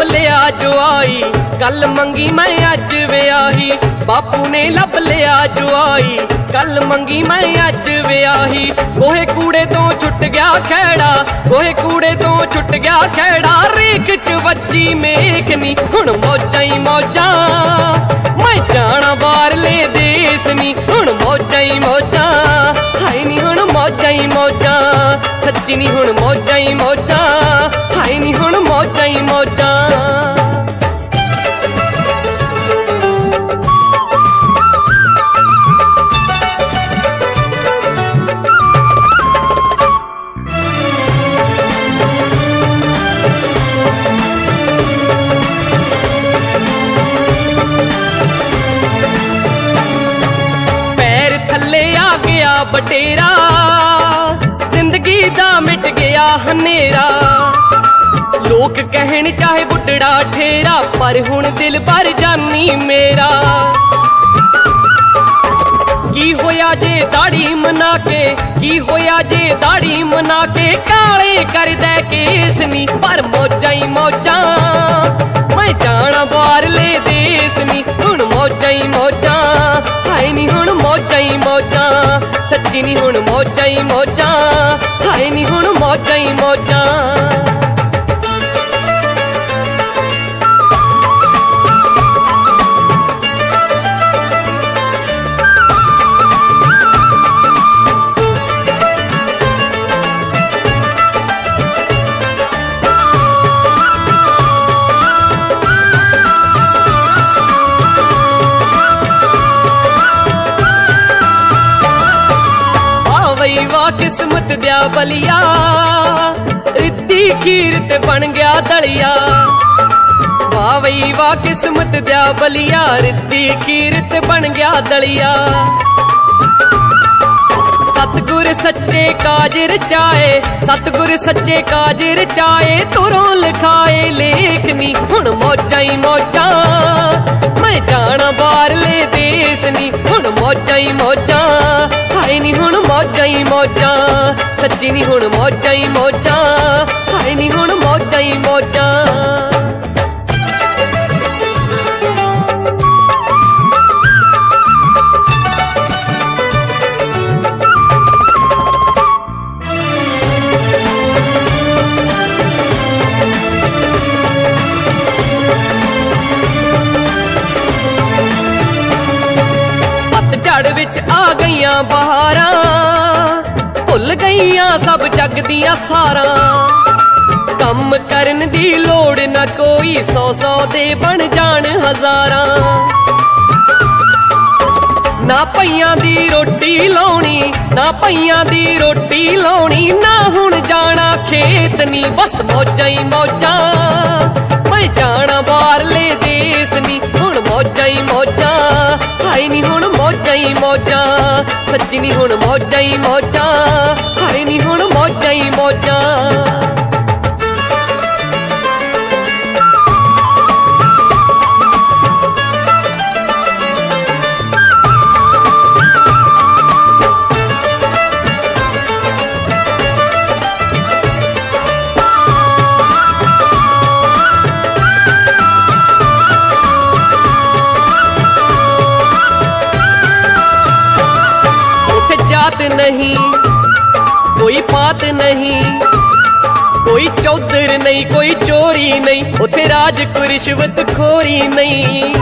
ਲੱਭ ਲਿਆ ਜਵਾਈ, ਕੱਲ ਮੰਗੀ ਮੈਂ ਅੱਜ ਵਿਆਹੀ। ਬਾਪੂ ਨੇ ਲੱਭ ਲਿਆ ਜਵਾਈ, ਕੱਲ ਮੰਗੀ ਮੈਂ ਅੱਜ ਵਿਆਹੀ। ਗੋਹੇ ਕੂੜੇ ਤੋਂ ਛੁੱਟ ਗਿਆ ਖੈੜਾ, ਗੋਹੇ ਕੂੜੇ ਤੋਂ ਛੁੱਟ ਗਿਆ ਖੈੜਾ। ਰੇਖ ਚ ਵੱਜੀ ਮੇਖ ਨੀ ਹੁਣ ਮੌਜਾਂ ਹੀ ਮੌਜਾਂ, ਮੈਂ ਜਾਣਾ ਬਾਹਰਲੇ ਦੇਸ ਨੀ ਹੁਣ ਮੌਜਾਂ ਹੀ ਮੌਜਾਂ। ਹਾਏ ਨੀ ਹੁਣ ਮੌਜਾਂ ਹੀ ਮੌਜਾਂ, ਸੱਚੀ ਨੀ ਹੁਣ ਮੌਜਾਂ ਹੀ ਮੌਜਾਂ। ਹਾਏ ਨੀ ਹੁਣ ਮੌਜਾਂ ਹੀ ਮੌਜਾਂ। ਪੈਰ ਥੱਲੇ ਆ ਗਿਆ ਬਟੇਰਾ, ਜ਼ਿੰਦਗੀ ਦਾ ਮਿਟ ਗਿਆ ਹਨੇਰਾ। ਲੋਕ ਕਹਿਣ ਚਾਹੇ ਬੁੱਢੜਾ ਠੇਰਾ, ਪਰ ਹੁਣ ਦਿਲ ਭਰ ਜਾਨੀ ਮੇਰਾ। ਕੀ ਹੋਇਆ ਜੇ ਦਾੜੀ ਮਨਾ ਕੇ, ਕੀ ਹੋਇਆ ਜੇ ਦਾੜੀ ਮਨਾ ਕੇ। ਕਾਲੇ ਕਰਦਾ ਕੇਸ ਨੀ ਪਰ ਮੌਜਾਂ ਹੀ ਮੌਜਾਂ, ਮੈਂ ਜਾਣਾ ਬਾਹਰਲੇ ਦੇਸ ਨੀ ਹੁਣ ਮੌਜਾਂ ਹੀ ਮੌਜਾਂ। ਹਾਏ ਨੀ ਹੁਣ ਮੌਜਾਂ ਹੀ ਮੌਜਾਂ, ਸੱਚੀ ਨੀ ਹੁਣ ਮੌਜਾਂ ਹੀ ਮੌਜਾਂ। ਹਾਏ ਨੀ ਹੁਣ ਮੌਜਾਂ ਹੀ ਮੌਜਾਂ। ਵਾਹ ਕਿਸਮਤ ਦਿਆ ਬਲੀਆ, ਰਿੱਧੀ ਖੀਰ ਤੇ ਬਣ ਗਿਆ ਦਲੀਆ। ਵਾਹ ਬਈ ਵਾਹ ਕਿਸਮਤ ਦਿਆ ਬਲੀਆ, ਰਿੱਧੀ ਖੀਰ ਤੇ ਬਣ ਗਿਆ ਦਲੀਆ। ਸਤਿਗੁਰ ਸੱਚੇ ਕਾਜ ਰਚਾਏ, ਸਤਿਗੁਰ ਸੱਚੇ ਕਾਜ ਰਚਾਏ। ਤੁਰੋਂ ਲਿਖਾਏ ਲੇਖ ਨੀ ਹੁਣ ਮੌਜਾਂ ਹੀ ਮੌਜਾਂ, ਮੈਂ ਜਾਣਾ ਬਾਹਰਲੇ ਦੇਸ ਨੀ ਹੁਣ ਮੌਜਾਂ ਹੀ ਮੌਜਾਂ। ਹਾਏ ਨੀ ਹੁਣ ਮੌਜਾਂ ਹੀ ਮੌਜਾਂ, ਸੱਚੀ ਨੀ ਹੁਣ ਮੌਜਾਂ ਹੀ ਮੌਜਾਂ। ਹਾਏ ਨੀ ਹੁਣ ਮੌਜਾਂ ਹੀ ਮੌਜਾਂ। ਪਤਝੜ ਵਿੱਚ ਆ ਗਈਆਂ ਬਹਾਰਾਂ, ਭੁੱਲ ਗਈਆਂ ਸਭ ਜਗ ਦੀਆਂ ਸਾਰਾਂ। ਕੰਮ ਕਰਨ ਦੀ ਲੋੜ ਨਾ ਕੋਈ, 100 ਦੇ ਬਣ ਜਾਣ ਹਜ਼ਾਰਾਂ। ਨਾ ਪਈਆਂ ਦੀ ਰੋਟੀ ਲਾਉਣੀ, ਨਾ ਪਈਆਂ ਦੀ ਰੋਟੀ ਲਾਉਣੀ। ਨਾ ਹੁਣ ਜਾਣਾ ਖੇਤ ਨੀ ਬਸ ਮੌਜਾਂ ਹੀ ਮੌਜਾਂ, ਮੈਂ ਜਾਣਾ ਬਾਹਰਲੇ ਦੇਸ ਨੀ ਹੁਣ ਮੌਜਾਂ ਹੀ ਮੌਜਾਂ। ਹਾਏ ਨੀ ਹੁਣ ਮੌਜਾਂ ਹੀ ਮੌਜਾਂ, ਸੱਚੀ ਨੀ ਹੁਣ ਮੌਜਾਂ ਹੀ ਮੌਜਾਂ। ਹਾਏ ਨੀ ਹੁਣ ਮੌਜਾਂ ਹੀ ਮੌਜਾਂ। नहीं कोई पात नहीं, कोई चौधर नहीं, कोई चोरी नहीं। उथे राज कोई रिश्वत खोरी नहीं।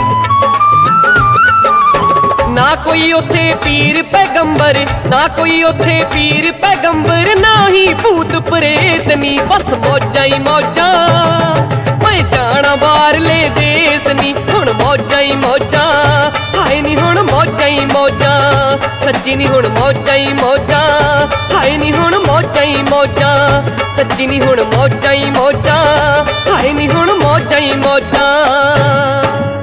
ना कोई उथे पीर पैगंबर, ना कोई उथे पीर पैगंबर। ना ही भूत प्रेत नी बस मौजां ही मौजां, मैं जाना बाहरले देस नी हुण मौजां ही मौजां। हाय नी हुण मौजां ही मौजां, सच्ची नी हुण मौजां ही मौजां। हाय नी हुण मौजां ही मौजां, सच्ची नी हुण मौजां ही मौजां। हाय नी हुण मौजां ही मौजां।